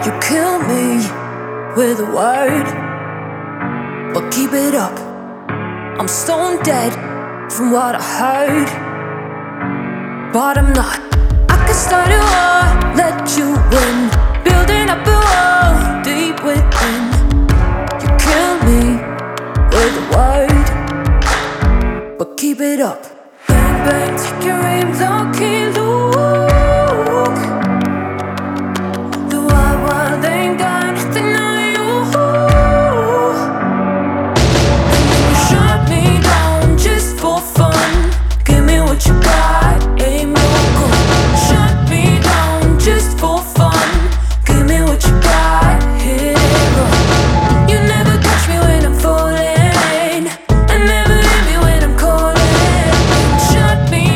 You kill me with a word, but keep it up. I'm stone dead from what I heard, but I'm not. I could start a war, let you win, building up a wall deep within. You kill me with a word, but keep it up. Bang bang, take your aim, don't keep